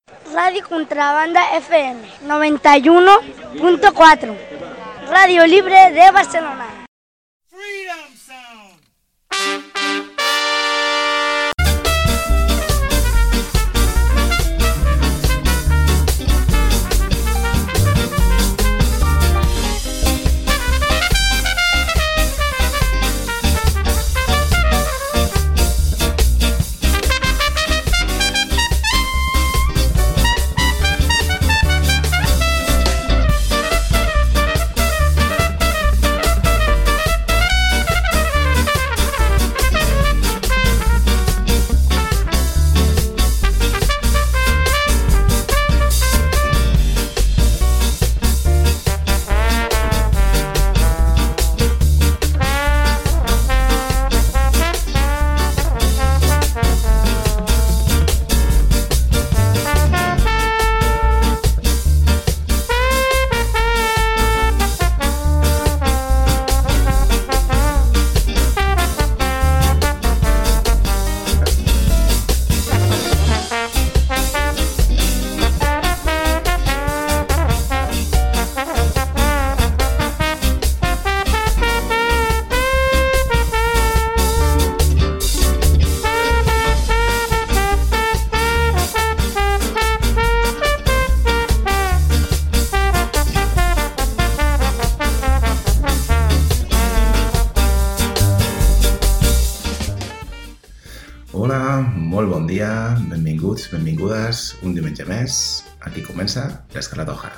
Radio Contrabanda FM 91.4, Radio Libre de Barcelona. Freedom Sound. Benvinguts, benvingudes, un diumenge més. Aquí comença l'Escarlata O'Hara.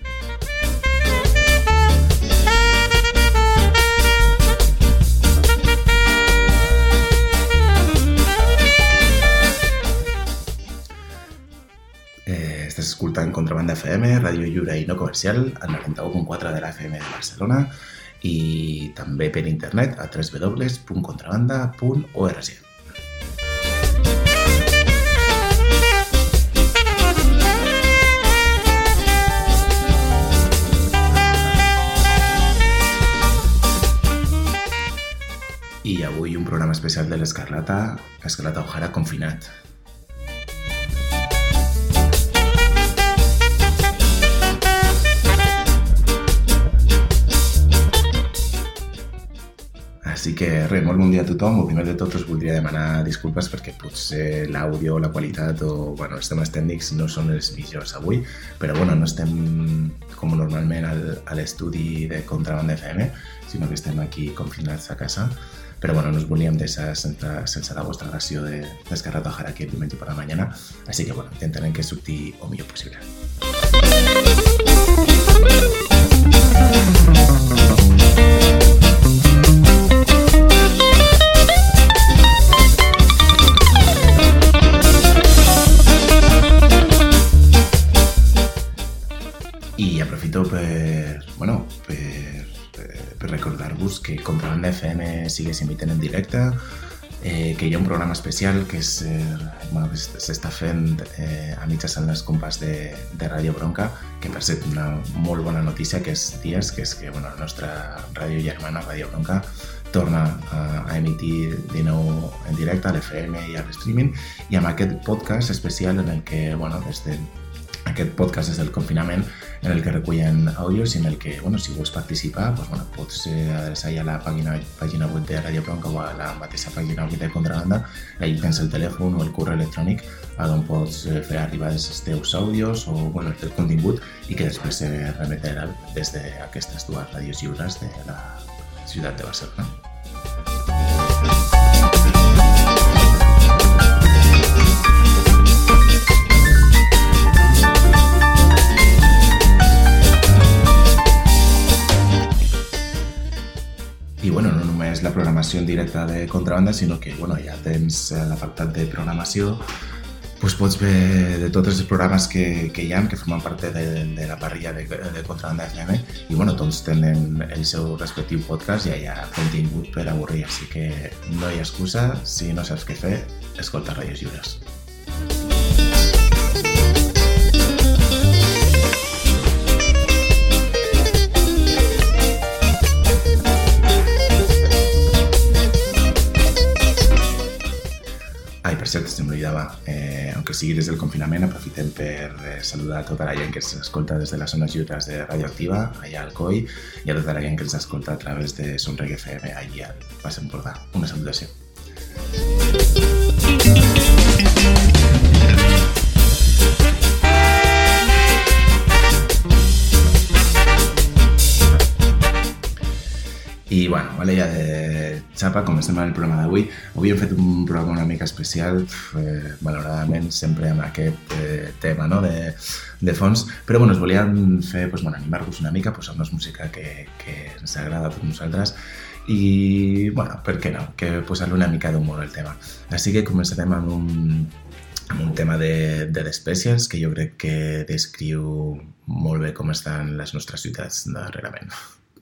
Estàs escoltant Contrabanda FM, ràdio lliure i no comercial, al 91.4 de la FM de Barcelona i també per internet a www.contrabanda.org. I avui un programa especial de l'Escarlata O'Hara confinat. Així que res, molt bon dia a tothom. O primer de tot us voldria demanar disculpes perquè potser l'àudio, la qualitat o els temes tècnics no són els millors avui, però no estem com normalment a l'estudi de Contrabanda FM, sinó que estem aquí confinats a casa. Però no us volíem deixar sense la vostra ració d'Escarlata O'Hara aquí el diumenge per la mañana, així que intentarem que surti el millor possible. I aprofito per recordar-vos que Contrabanda FM sigue s'emitent en directe, que hi ha un programa especial que s'està fent a mitjançant les compas de Radio Bronca, que per cert una molt bona notícia aquests dies, que és que la nostra ràdio germana, Radio Bronca, torna a emitir de nou en directe a l'FM i a l'streaming, i amb aquest podcast especial en el que, aquest podcast és del confinament, en el que recullen àudios i en el que, si vols participar, pots adreçar a la pàgina web de Radio Bronca o a la mateixa pàgina web de Contrabanda. Allà tens el telèfon o el correu electrònic on pots fer arribar els teus àudios o el teu contingut i que després se remetrà des d'aquestes dues ràdios lliures de la ciutat de Barcelona. I no només la programació en directe de Contrabanda, sinó que ja tens l'apartat de programació, pots ver de tots els programes que hi ha, que formen part de la parrilla de Contrabanda FM, i tots tenen el seu respectiu podcast i hi ha contingut per avorrir, així que no hi ha excusa, si no saps què fer, escolta Ràdios Lliures. Ai, per cert, se m'oblidava, aunque sigui des del confinament, aprofitem per saludar a tota la gent que ens escolta des de les zones lliures de Radioactiva, allà al COI, i a tota la gent que ens escolta a través de Sonreg FM, allà al Baix Empordà. Una salutació. I bueno, vale, ja de xapa, comencem amb el programa d'avui. Avui hem fet un programa una mica especial, malauradament sempre amb aquest tema, no? de fons, però bueno, us volíem fer, animar-vos una mica, posar-nos música que ens agrada a tots nosaltres i, bueno, per què no, que posar-li una mica d'humor al tema. Així que començarem amb un tema de Specials que jo crec que descriu molt bé com estan les nostres ciutats darrerament.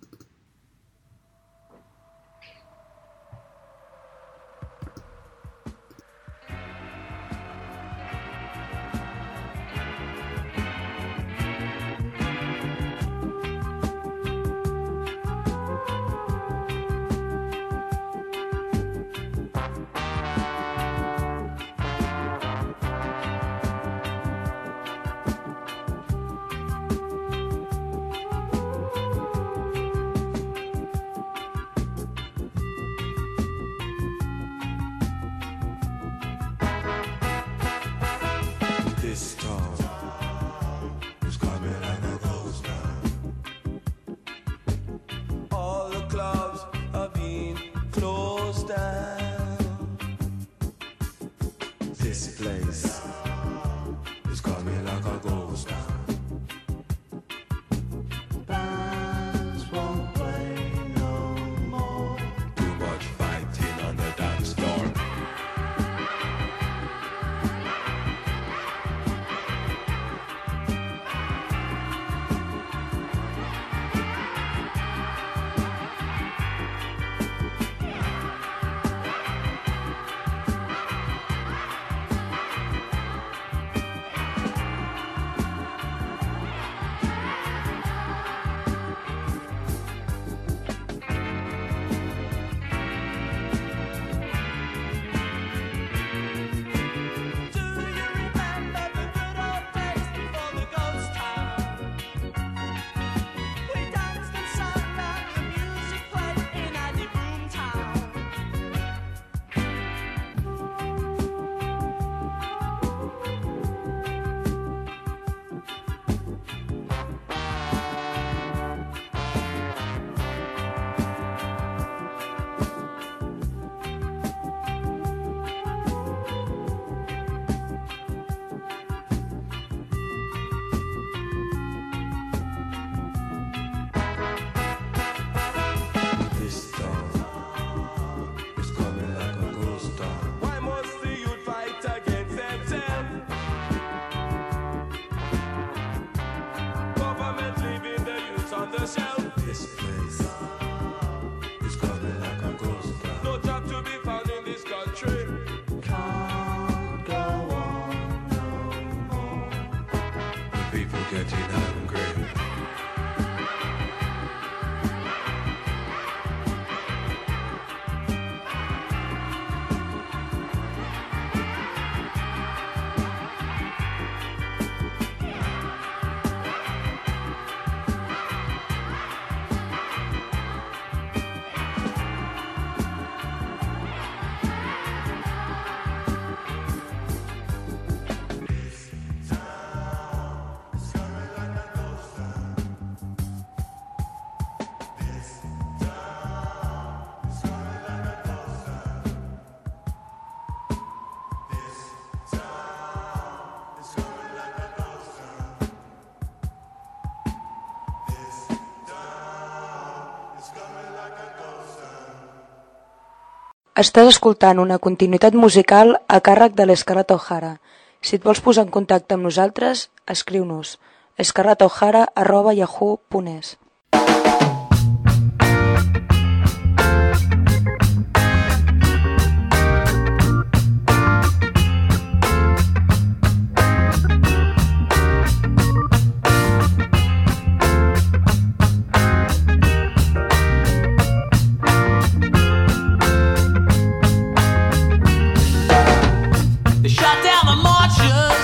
Estàs escoltant una continuïtat musical a càrrec de l'Scarlett O'Hara. Si et vols posar en contacte amb nosaltres, escriu-nos scarlettohara@yahoo.es. Shut down the marches.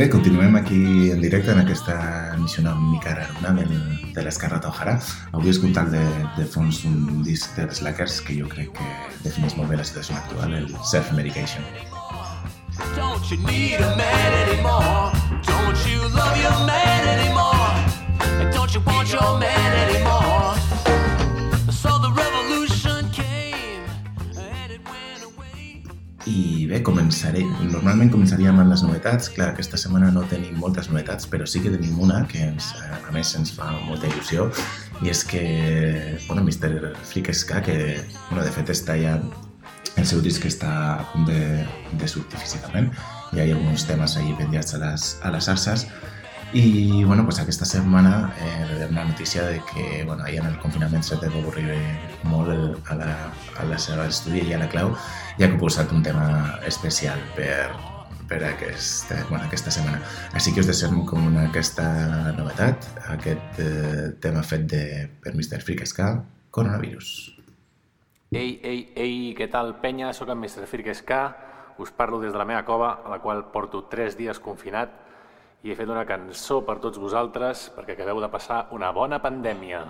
Bé, continuem aquí en directe en aquesta emissió una mica raruna de l'Escarlata O'Hara. Avui escoltant de fons un disc de Slackers que jo crec que defineix molt bé la situació actual, el Self-Medication. Don't you need a man anymore? Don't you love your man anymore? Don't you want your man anymore? So the revolution came and it went away. I bé, normalment començaríem amb les novetats. Clar, aquesta setmana no tenim moltes novetats, però sí que tenim una que a més ens fa molta il·lusió, i és que, Mr. Freak Ska, que de fet està ja, el seu disc està a punt de sortir físicament, hi ha alguns temes allí penjats a les xarxes. I aquesta setmana rebem la notícia de que ahir en el confinament se deu avorrir molt a la seva estudi i a la Clau, ja que ha posat un tema especial per aquesta setmana. Així que us deixem com aquesta novetat, aquest tema fet per Mr. Freak Ska, Coronavirus. Ei, què tal, penya? Soc en Mr. Freak Ska, us parlo des de la meva cova, a la qual porto 3 dies confinat, i he fet una cançó per tots vosaltres perquè acabeu de passar una bona pandèmia.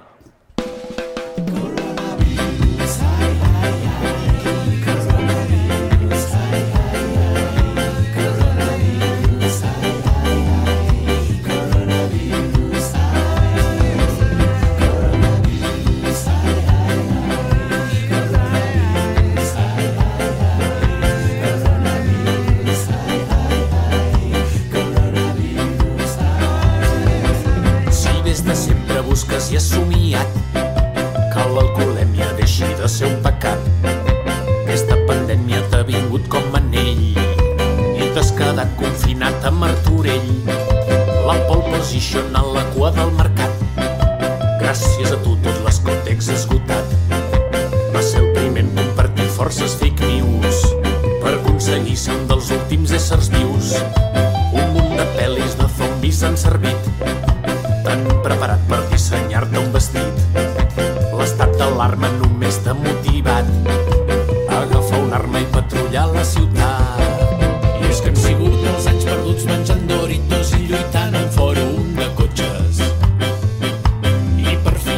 Busques i has somiat que l'alcoholèmia deixi de ser un pecat. Aquesta pandèmia t'ha vingut com anell i t'has quedat confinat a Martorell. La pole position a la cua del mercat. Gràcies a tu tot l'escotex esgotat. Va ser el primer en compartir forces fake news per aconseguir ser un dels últims éssers vius. Un munt de pel·lis de zombis han servit, tan preparat per dissenyar-te un vestit. L'estat d'alarma només t'ha motivat a agafar una arma i patrullar la ciutat. I és que han sigut els anys perduts menjant Doritos i lluitant en fòrum de cotxes. I per fi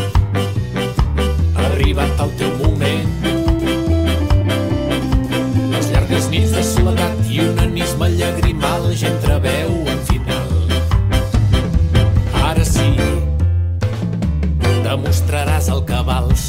ha arribat el teu moment. Les llargues nits de soledat i un anisme llagrimal ja entreveu en final. Ara sí, demostraràs el que vals.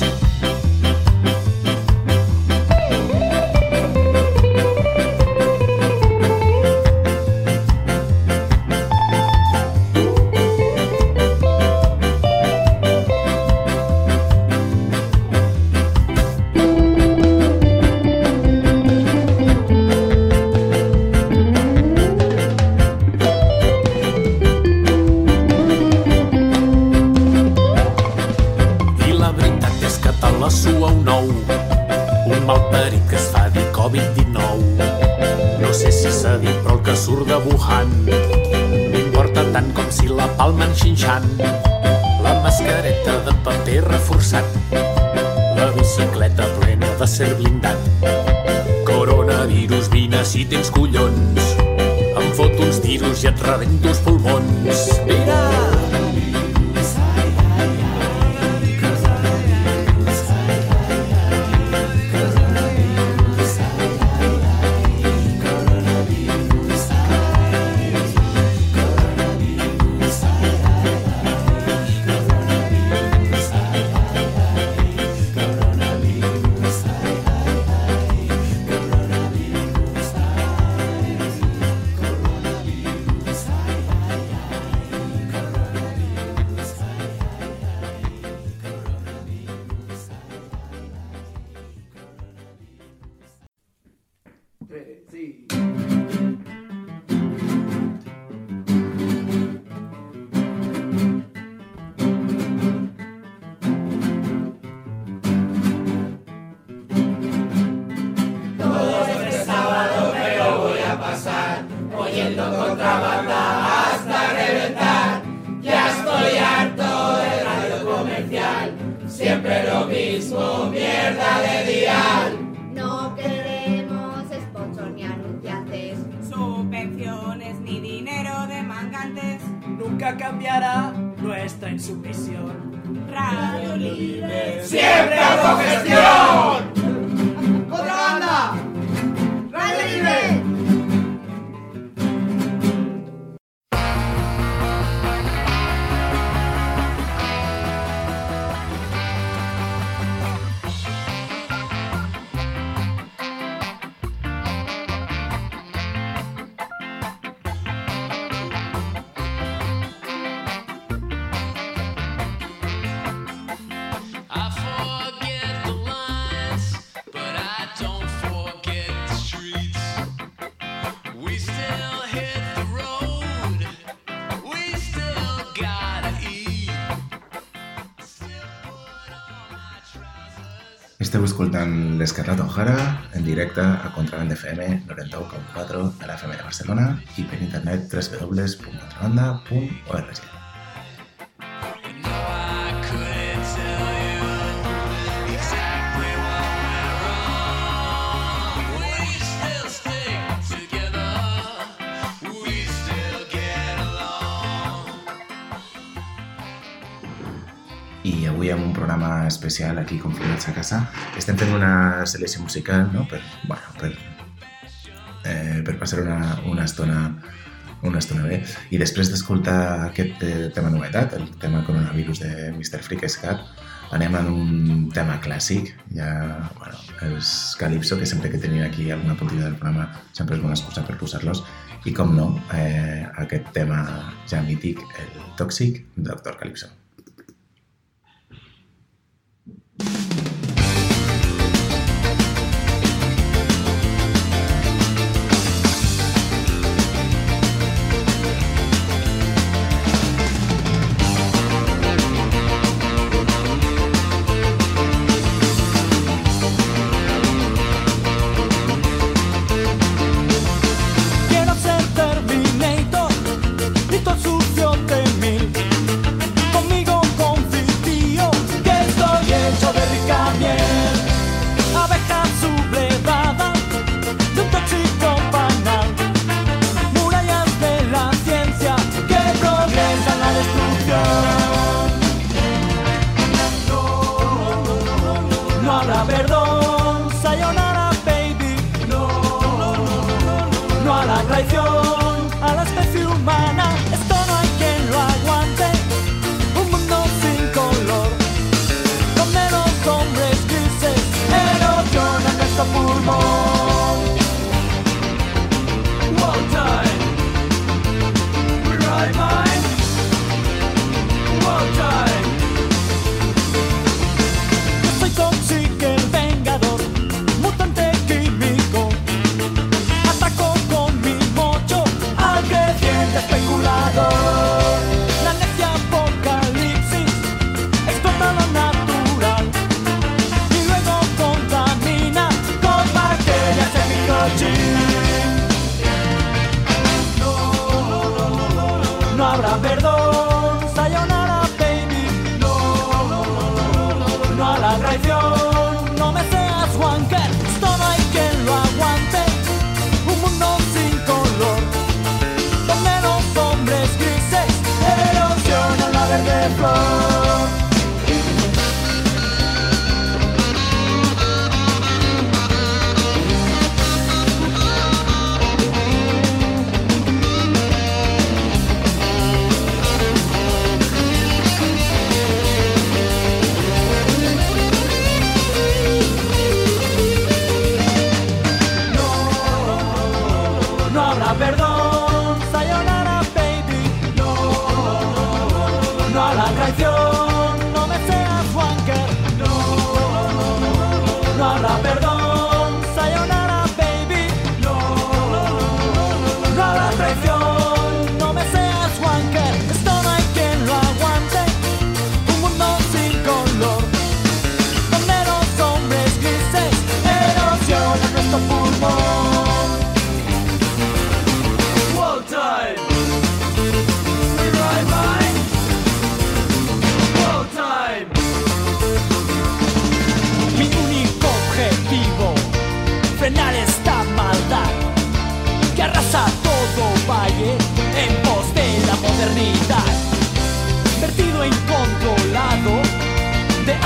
La mascareta de paper reforçat, la bicicleta plena de ser blindat. Coronavirus, vine si tens collons, em foto uns tiros i et rebento els pulmons. Mira! Siempre lo mismo, mierda de dial. No queremos sponsor ni anunciantes, subvenciones ni dinero. cambiará nuestra insumisión. Radio Libre, ¡siempre autogestión! ¡Contrabanda! ¡Radio Libre! Esteu escoltant l'Escarlata O'Hara en directe a Contrabanda FM 91.4 a la FM de Barcelona i per internet www.contrabanda.org. I avui amb un programa especial aquí confinats a casa estem fent una selecció musical, no? per passar una estona bé. I després d'escoltar aquest tema novetat, el tema coronavirus de Mr. Freaky Cat, anem a un tema clàssic, ja, bueno, els Calypso, que sempre que tenien aquí alguna puntilla del programa sempre és bona excusa per posar-los, i com no, aquest tema ja mític, el Tòxic, de Dr. Calypso. Ataco con mi mocho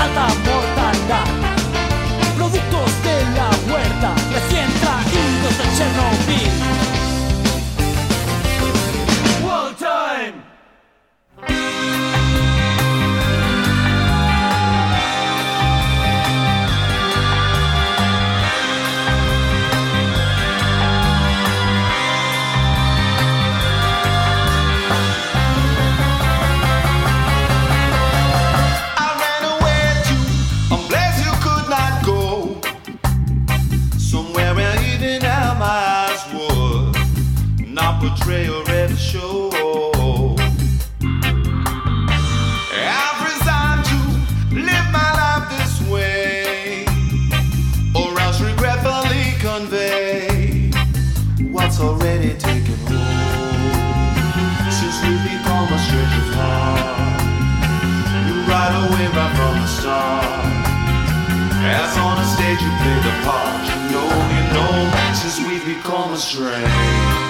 alta mortalidad. Productos de la huerta recién traídos de Chernobyl. World Time. Portray or ever show. I've resigned to live my life this way, or else regretfully convey what's already taken hold. Since we become a strange of heart, you right away right from the start. As on a stage you play the part, you know, since we become a strange.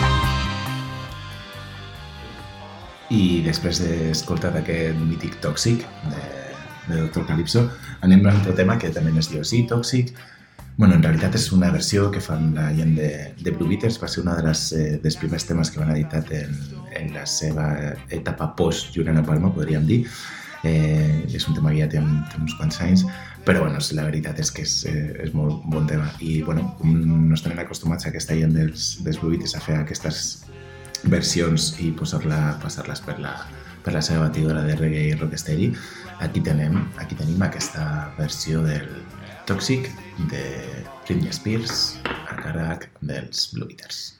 I després d'escoltar aquest mític Tòxic de Dr. Calypso, anem a un altre tema que també es diu així, Tòxic. Bueno, en realitat és una versió que fan la gent de Blue Beaters, va ser una dels primers temes que van editar en la seva etapa post-Juliana Palma, podríem dir. És un tema que ja té uns quants anys, però bueno, la veritat és que és molt bon tema. I bueno, com no estan acostumats a aquesta gent dels Blue Beaters a fer aquestes versions i passar-les per la seva batidora de reggae i rocksteady, aquí tenim aquesta versió del Tòxic de Britney Spears a càrrec dels Blue Beaters.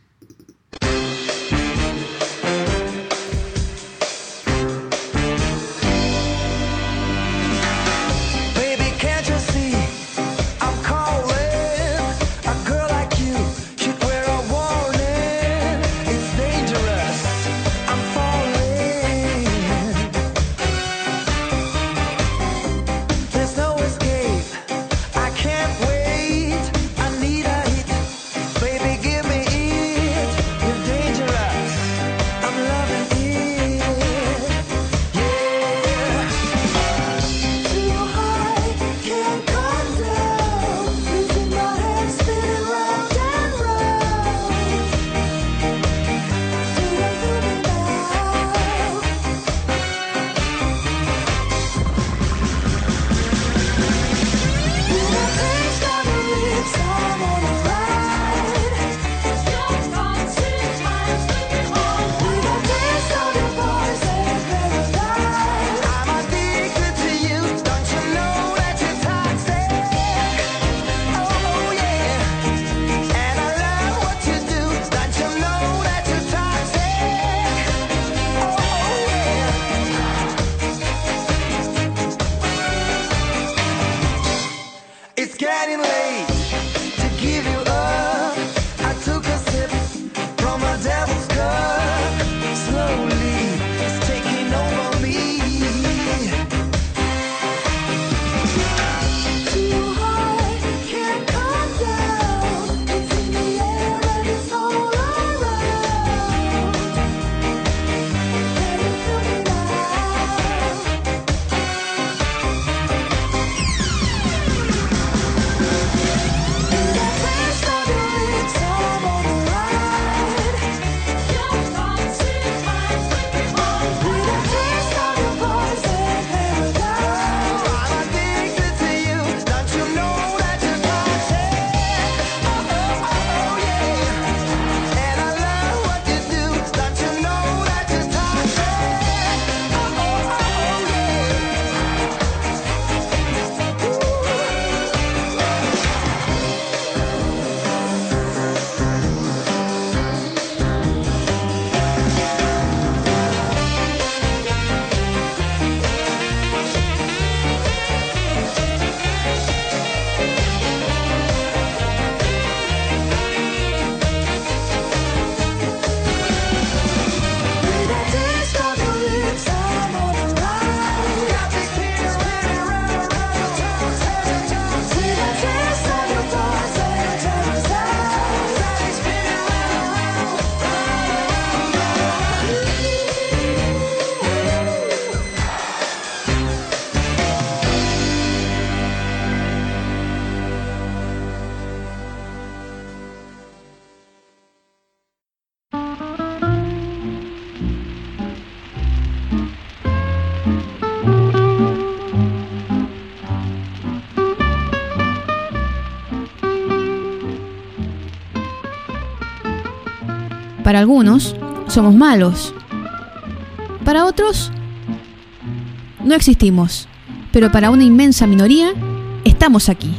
Para algunos, somos malos. Para otros, no existimos. Pero para una inmensa minoría, estamos aquí.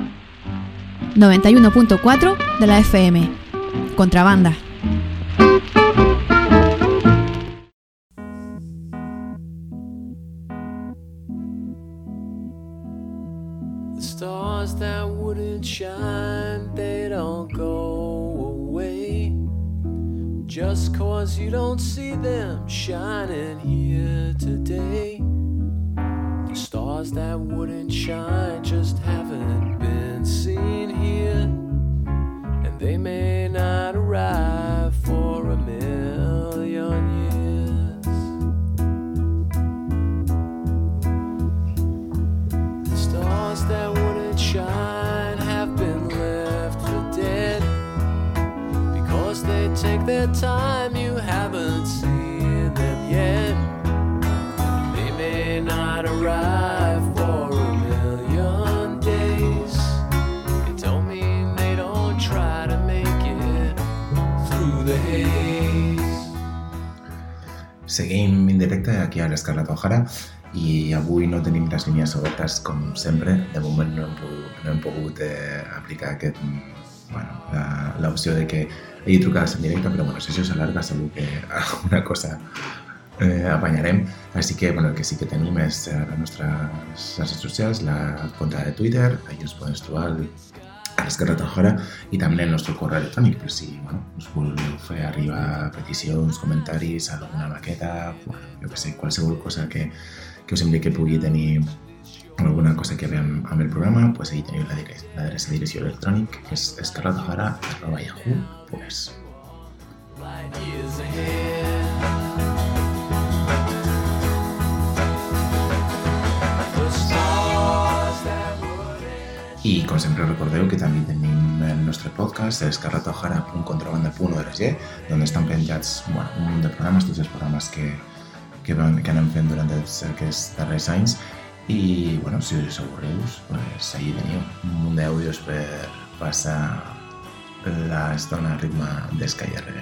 91.4 de la FM. Contrabanda. The stars that wouldn't shine, they don't go away. Just 'cause you don't see them shining here today. The stars that wouldn't shine just haven't been seen here, and they may not arrive for a million years. The stars that wouldn't shine have been left for dead, because they take their time, you haven't seen them yet. They may not arrive for a million days. It don't mean they don't try to make it through the haze. Seguim en directe aquí a l'Escarlata O'Hara i avui no tenim les línies obertes com sempre. De moment no hem pogut aplicar l'opció de que hi hagi trucades en directe, però si això s'alarga segur que alguna cosa apanyarem. Així que el que sí que tenim és les nostres xarxes socials, la compte de Twitter, allà us podeu trobar a l'Escarlata O'Hara, i també el nostre correu electrònic, per si us voleu fer arribar peticions, comentaris, alguna maqueta, qualsevol cosa que us sembli que pugui tenir alguna cosa que veiem amb el programa, allà teniu l'adreça de direcció electrònic, que és escarlataohara@yahoo.es. I com sempre recordeu que també tenim el nostre podcast, escarlataohara.contrabanda.org, on estan penjats un munt de programes, tots els programes que anem fent durant aquests darrers anys. I si us avorreus, allà teniu un munt d'àudios per passar l'estona a ritme d'esca i reggae.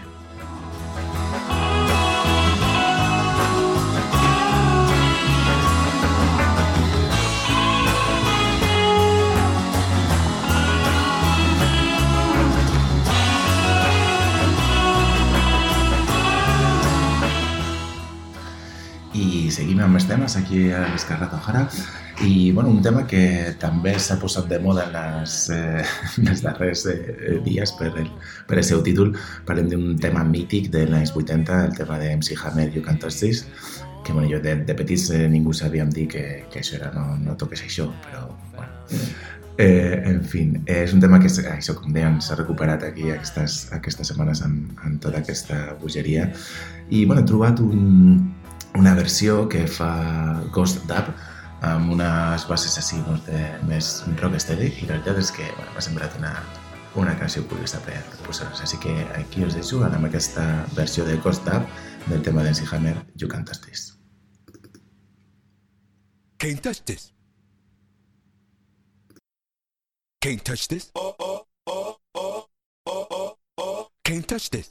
I seguim amb els temes aquí a l'Escarlata O'Hara i un tema que també s'ha posat de moda en els darrers dies per el seu títol. Parlem d'un tema mític dels anys 80, el tema de MC Hammer, You Can't Touch This, que jo de petits ningú sabíem dir que això era no toques això, però en fi, és un tema que això, com deien, s'ha recuperat aquí aquestes setmanes amb tota aquesta bogeria i he trobat una versió que fa Ghost Dub amb unes bases així més rocksteady i la veritat és que m'ha semblat una canció curiosa per posar-nos. Així que aquí us deixo amb aquesta versió de Ghost Dub del tema d'MC Hammer, You Can't Touch This. Can't touch this. Can't touch this. Can't touch this.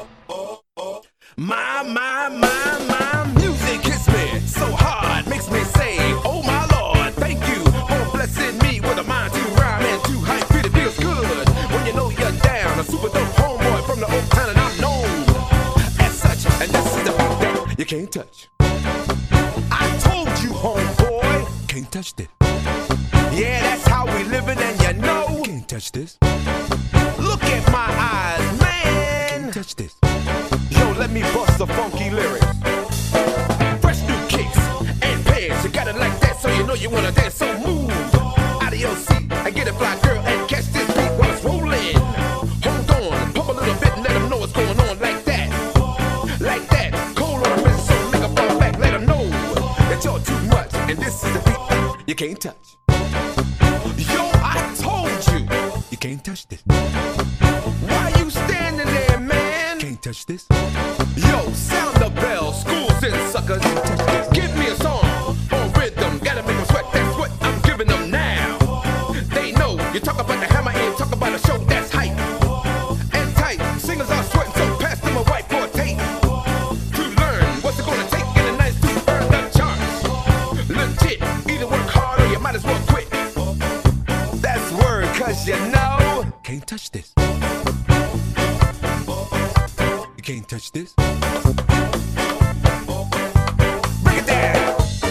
My music hits me so hard, makes me say, oh my Lord, thank you for blessing me with a mind to rhyme and to hype. It feels good when you know you're down. A super dope homeboy from the old town and I'm known as such. And this is the beat that you can't touch. I told you, homeboy, can't touch this. Yeah, that's how we living and you know can't touch this. Look at my eyes, man. Can't touch this. Yo, let me bust the funky lyrics. Fresh new kicks and pants. You got it like that, so you know you wanna dance. So move out of your seat and get a fly girl and catch this beat while it's rolling. Hold on, pump a little bit and let them know what's going on like that. Like that. Cold on the wrist, so make a fall back. Let them know that you're too much and this is the beat you can't touch. Yo, I told you, you can't touch this. Why you standing there, man? Can't touch this. Yo, sound the bell, schools and suckers. Give me a song on rhythm, gotta make them sweat. That's what I'm giving them now. They know you talk about the hammer and talk about a show that's hype and tight. Singers are sweating, so pass them cause you know can't touch this. You can't touch this. Break it down.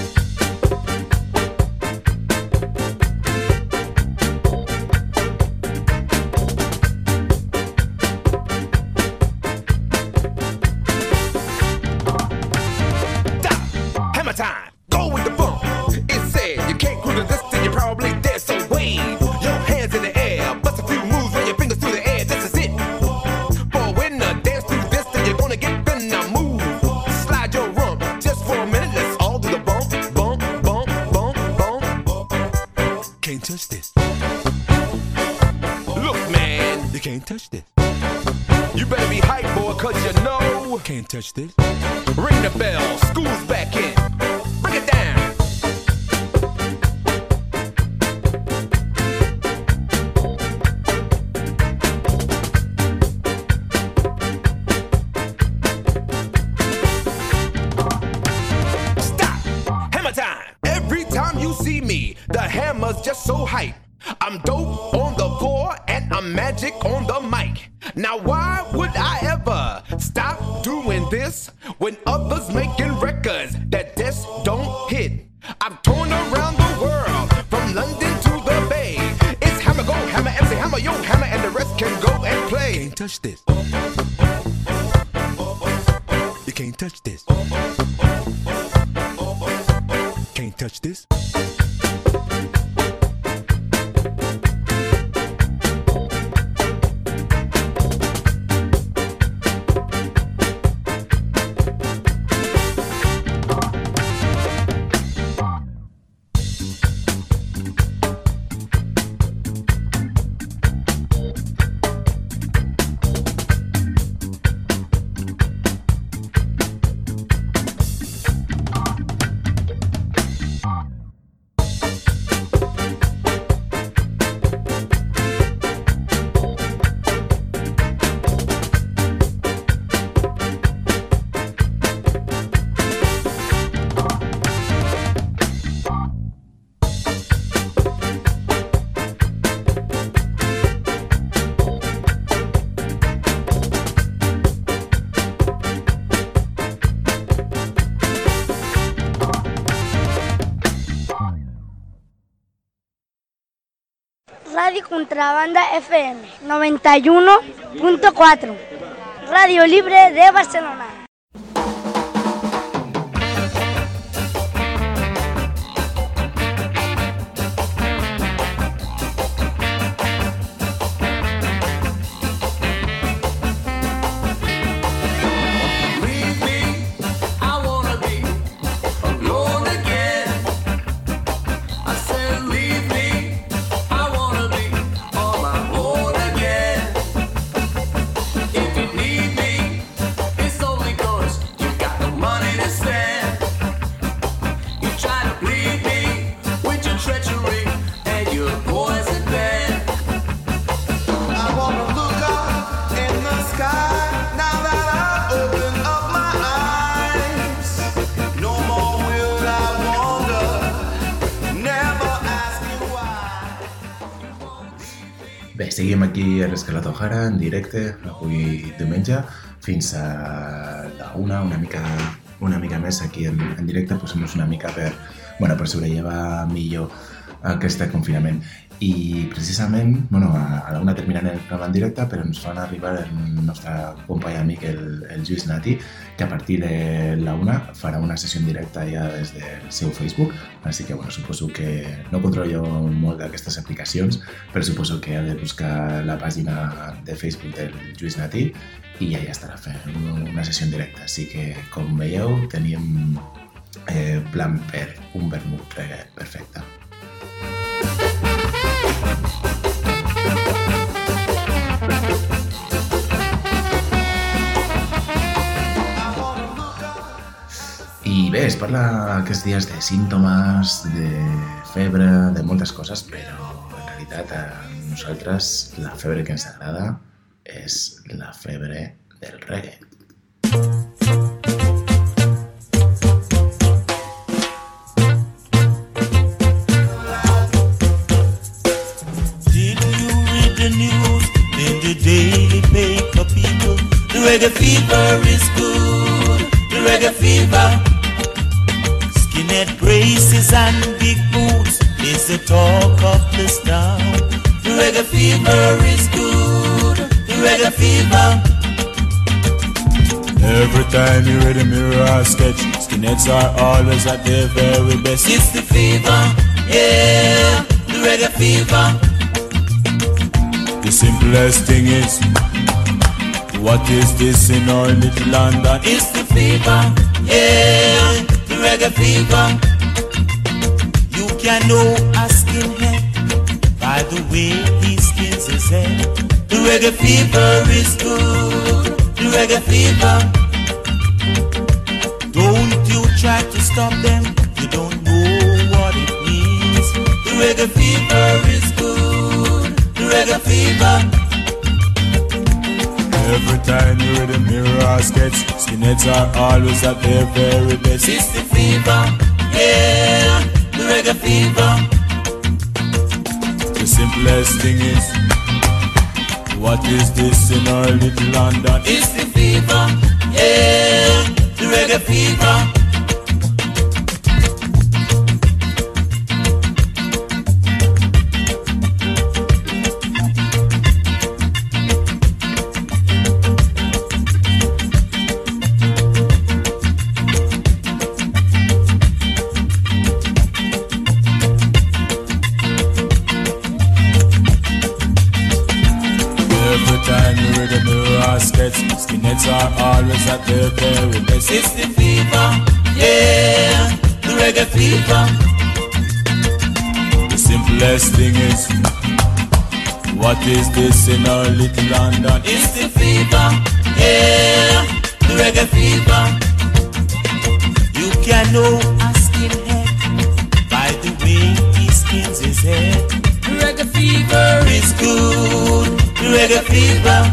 Hammer time. Go with the bump. It said you can't groove to this, then you're probably dead. So wave your hands in the air, bust a few moves, run your fingers through the air. This is it. For when the dance through this, then you're gonna get bent. Now move, slide your rump just for a minute. Let's all do the bump, bump, bump, bump, bump. Can't touch this. Look, man, you can't touch this. You better be hype, boy, cause you know can't touch this. Ring the bell, school's back in. Break it down. Stop! Hammer time! Every time you see me, the hammer's just so hype. I'm dope on the floor and I'm magic on the mic. Now why would I ever stop doing this when others making records that just don't hit? I've torn around the world from London to the Bay. It's hammer, go hammer, MC hammer, yo hammer, and the rest can go and play. Can't touch this. You can't touch this. Can't touch this. Radio Contrabanda FM 91.4. Radio Libre de Barcelona. Bé, seguim aquí a l'Escalator O'Hara en directe, avui diumenge, fins a la una mica més aquí en directe, posem-nos una mica per sobrellevar millor aquest confinament. I precisament, a la una terminant el programa en directe, però ens fan arribar el nostre company i amic, el Lluís Nati, que a partir de la una farà una sessió en directe ja des del seu Facebook, així que suposo que no controlo jo molt d'aquestes aplicacions, però suposo que ha de buscar la pàgina de Facebook del Lluís Nati i ja estarà fent una sessió en directe. Així que, com veieu, tenim plan per un vermut reggae perfecte. I bé, es parla aquests dies de símptomes, de febre, de moltes coses, però en realitat a nosaltres la febre que ens agrada és la febre del reggae. Did you reggae fever is good. The reggae fever. Skinhead braces and big boots is the talk of this town. The reggae fever is good. The reggae fever. Every time you read a mirror sketch, skinheads are always at their very best. It's the fever, yeah, the reggae fever. The simplest thing is, what is this in our little London? It's the fever, yeah, the reggae fever. You can know a skinhead by the way he skins his head. The reggae fever is good. The reggae fever. Don't you try to stop them, you don't know what it means. The reggae fever is good. The reggae fever. Every time you read a mirror sketch, skinheads are always at their very best. It's the fever, yeah, the reggae fever. The simplest thing is, what is this in our little London? It's the fever, yeah, the reggae fever. Skinheads are always at their very best. It's the fever, yeah, the reggae fever. The simplest thing is, what is this in our little London? It's the fever, yeah, the reggae fever. You can know a skinhead by the way he skins his head. The reggae fever is good, the reggae fever.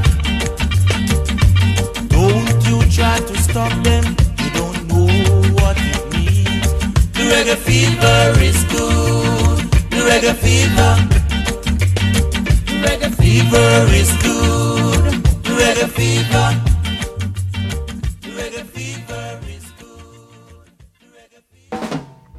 Don't you try to stop them, you don't know what it means. The reggae fever is good. The reggae fever. The reggae fever is good. The reggae fever. The reggae fever is good. The reggae fever.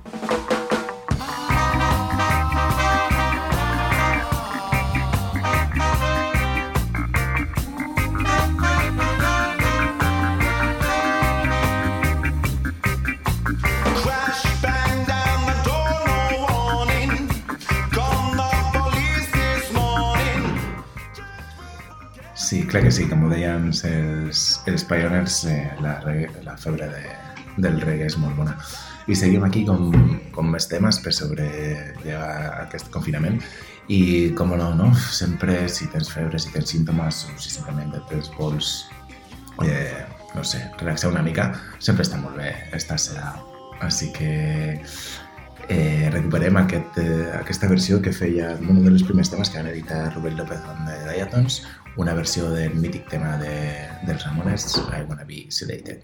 Sí, clar que sí, com ho deien els Pioneers, la febre del reggae és molt bona. I seguim aquí com més temes per sobrellevar aquest confinament i, com no, sempre si tens febre, si tens símptomes o si simplement et vols, no sé, relaxar una mica, sempre està molt bé estar sedat. Així que recuperem aquesta versió que feia un dels primers temes que van editar Rubén López de Diatoms, una versió del mític tema dels Ramones, I Wanna Be Sedated.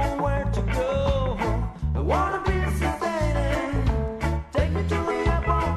Wanna be sedated, take me to the airport.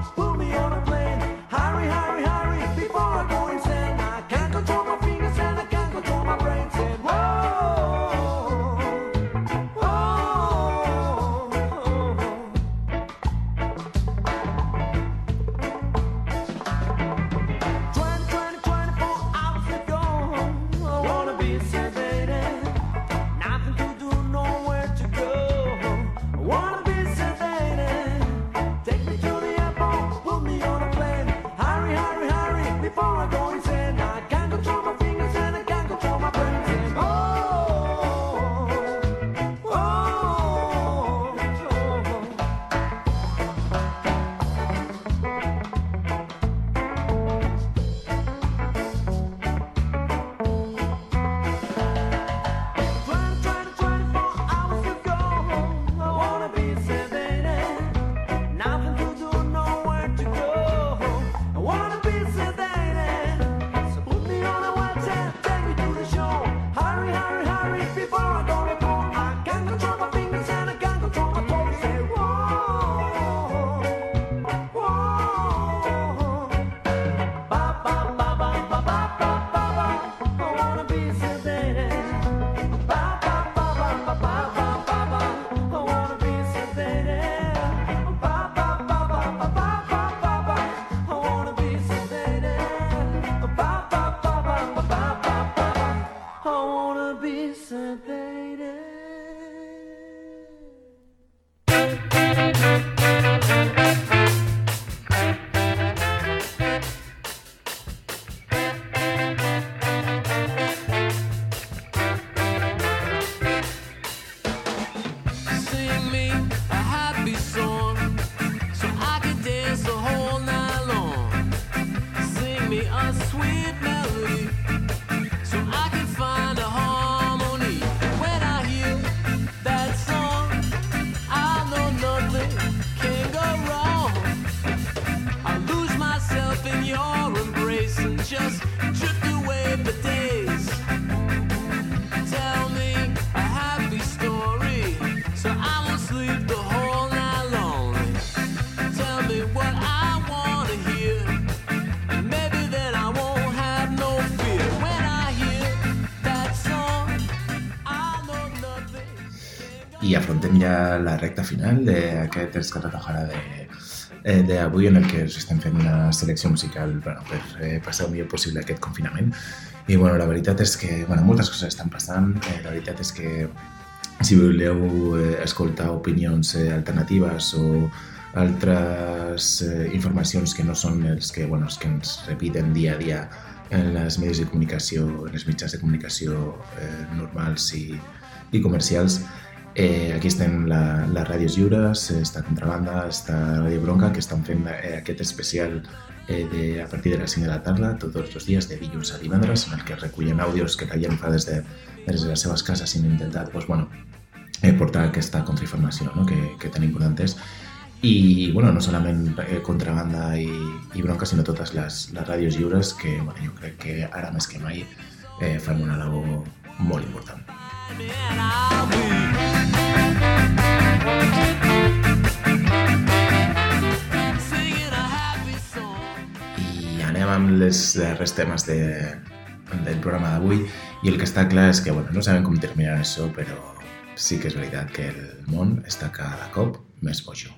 i afrontem ja la recta final d'aquest Escarato Jara d'avui, en el que us estem fent una selecció musical per passar el millor possible aquest confinament. I la veritat és que moltes coses estan passant. La veritat és que si voleu escoltar opinions alternatives o altres informacions que no són els que ens repiten dia a dia en els mitjans de comunicació normals i comercials, aquí estem les ràdios lliures, està Contrabanda, està Ràdio Bronca, que estan fent aquest especial a partir de les 5 de la tarda, tots els dies, de dilluns a divendres, en el que recullen àudios que la gent fa des de les seves cases i han intentat portar aquesta contrainformació que tan important és. I no solament Contrabanda i Bronca, sinó totes les ràdios lliures que jo crec que ara més que mai fan una labor molt important. I anem amb els darrers temes del programa d'avui, i el que està clar és que no sabem com terminar això, però sí que és veritat que el món està cada cop més bojo.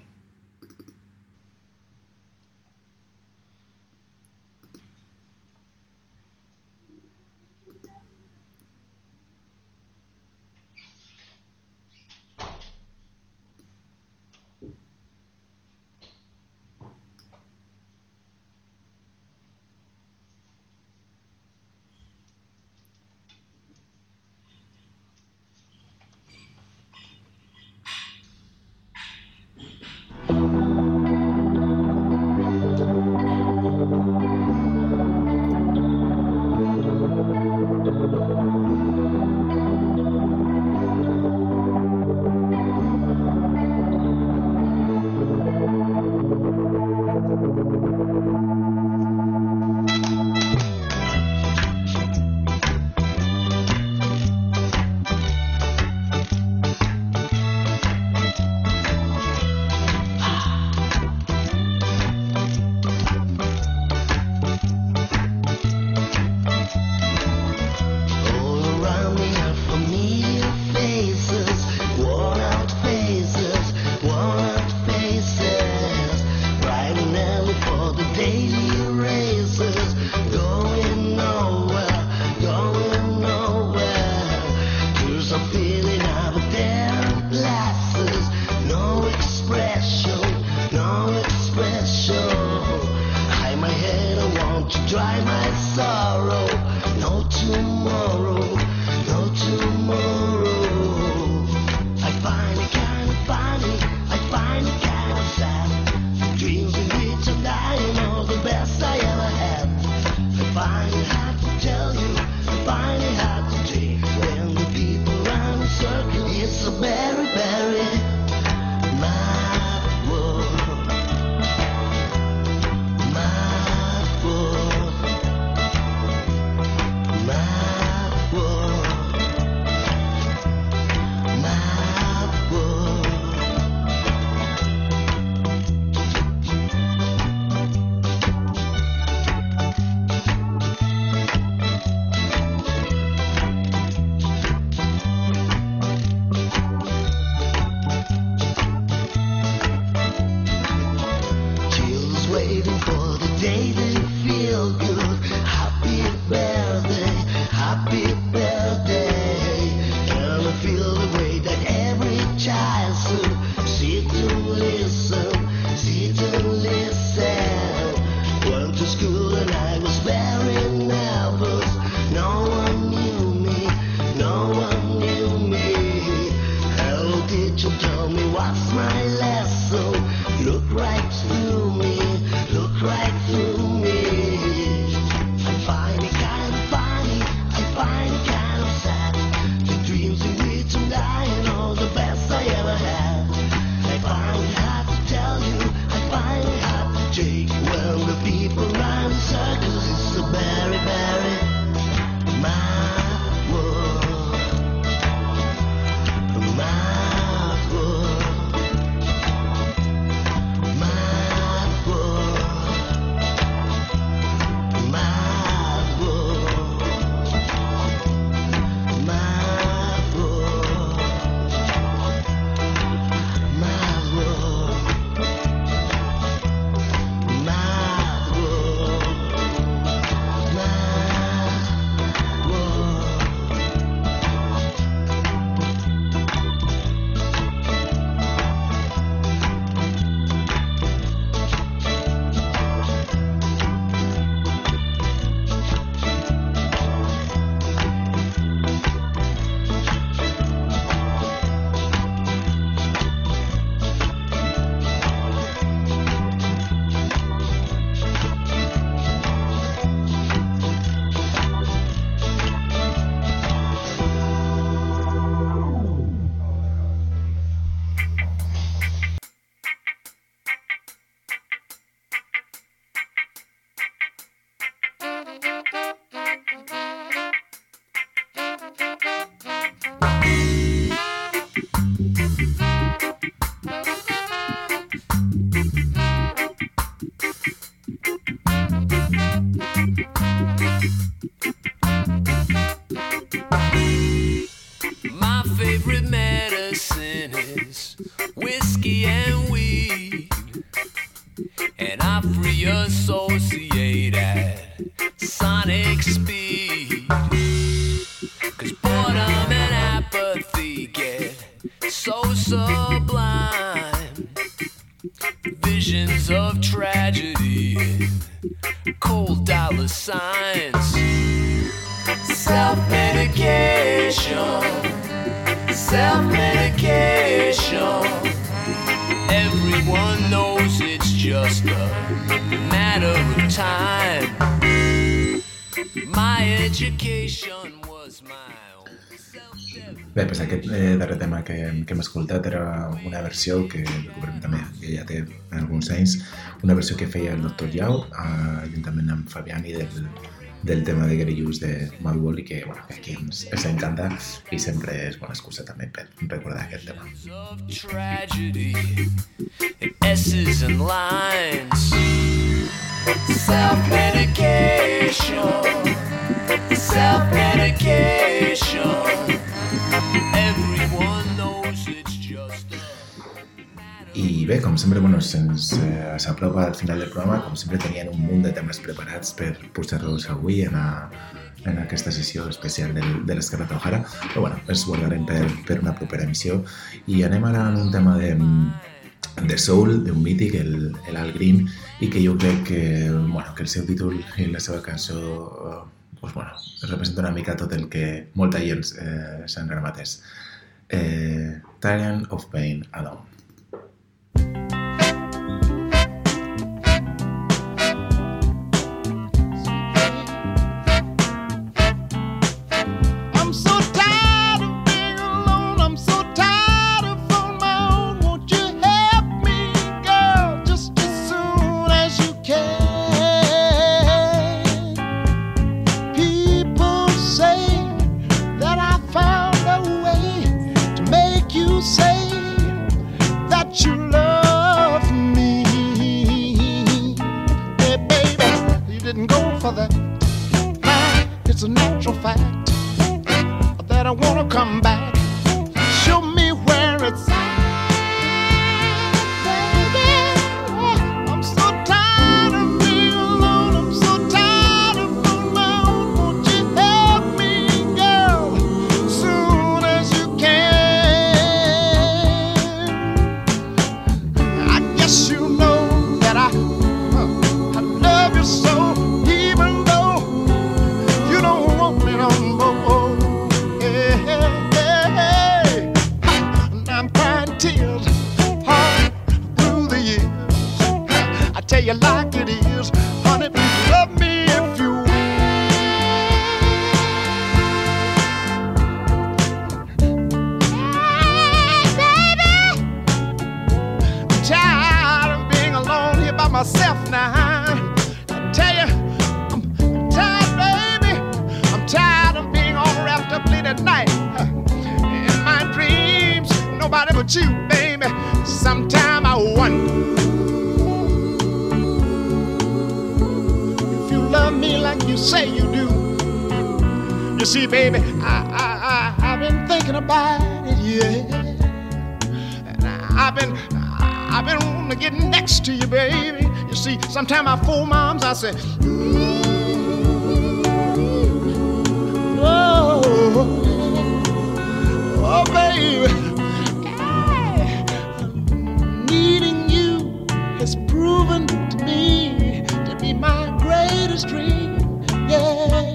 head, so sublime. Visions of tragedy, cold dollar signs, self-medication, self-medication. Everyone knows it's just a matter of time. My education was my own self-development. Bé, doncs aquest darrer tema que hem escoltat era una versió que recuperem també, que ja té alguns anys, una versió que feia el Dr. Yao, juntament amb Fabiani del tema de Gary Hughes de Madball, i que, bueno, que aquí ens encanta i sempre és bona excusa també per recordar aquest tema. Tragedy, S's and lines, self-medication, self-medication. Everyone knows it's just I bé, com sempre, bueno, s'aprova al final del programa, com sempre tenien un munt de temes preparats per posar-los avui en aquesta sessió especial de l'Escarlata O'Hara, però bueno, els guardarem per una propera emissió i anem ara en un tema de soul, d'un mític, el Al Green, i que jo crec que el seu títol i la seva cançó representa una mica tot el que molta gent s'han gravat. Tyrant of Pain Alone. Sometimes I fool moms, I say, oh baby, needing you has proven to me to be my greatest dream, yeah.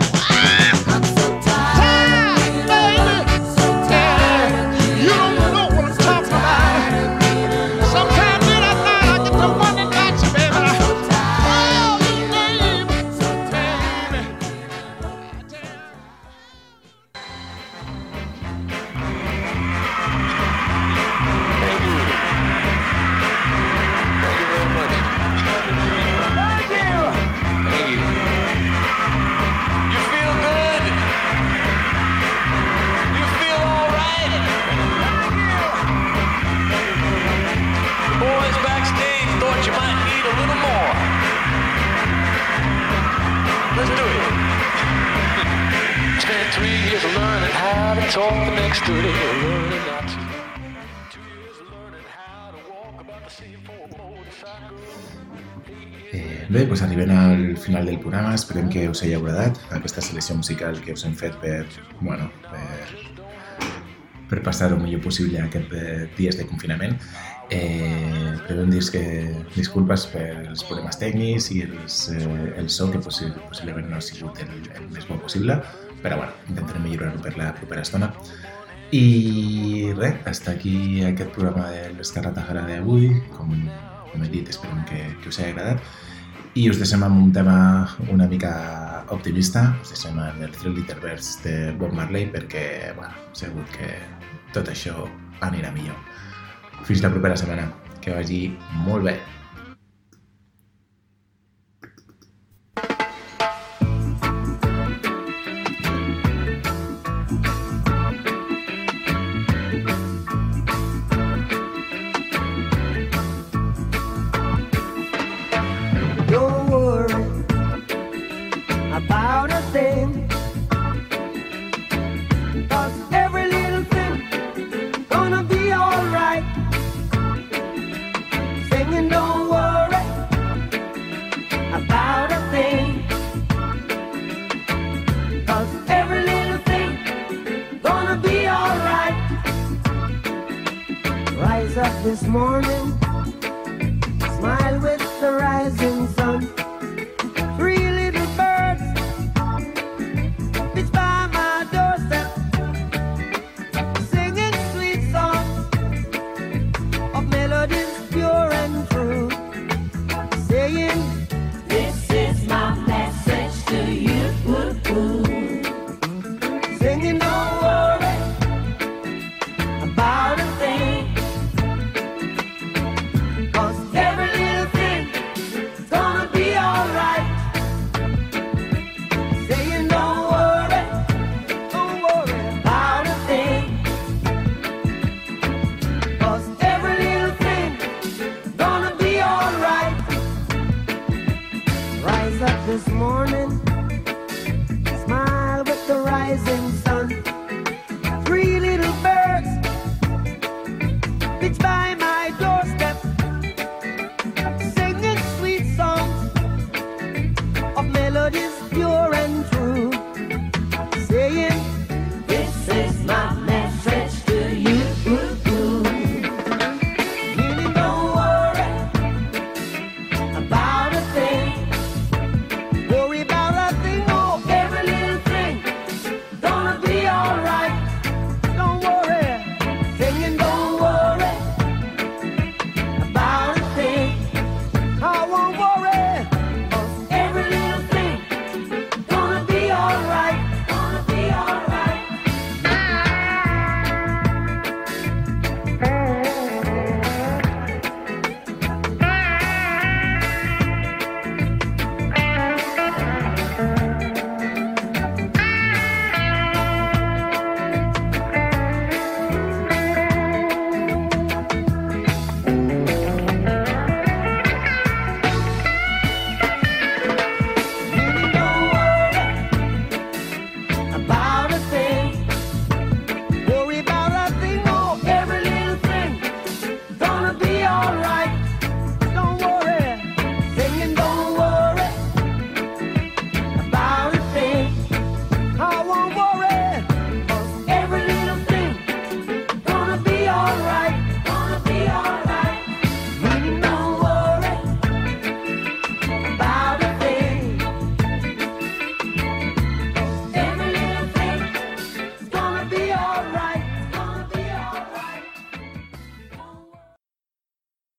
Bé, doncs arribem al final del programa, esperem que us hagi agradat aquesta selecció musical que us hem fet per per passar el millor possible aquests dies de confinament. Però hem dit que disculpes pels problemes tècnics i el so, que possiblement no ha sigut el més bo possible, però bueno, intentarem millorar-ho per la propera estona. I res, hasta aquí aquest programa de l'Esquerra Tajara d'avui. Com he dit, esperem que us hagi agradat. I us deixem amb un tema una mica optimista, us deixem amb el 3 Little Birds de Bob Marley, perquè, bueno, segur que tot això anirà millor. Fins la propera setmana, que vagi molt bé. Don't worry about a thing, 'cause every little thing gonna be alright. Singing, don't worry about a thing, 'cause every little thing gonna be alright. Rise up this morning, smile with the rising sun. 3 little birds pitch by my doorstep, singing sweet songs of melodies pure and true, saying, this is my message to you. Singing, don't worry about a thing, 'cause every little thing is gonna be alright. Saying, don't worry about a thing, 'cause every little thing is gonna be alright. Rise up this morning,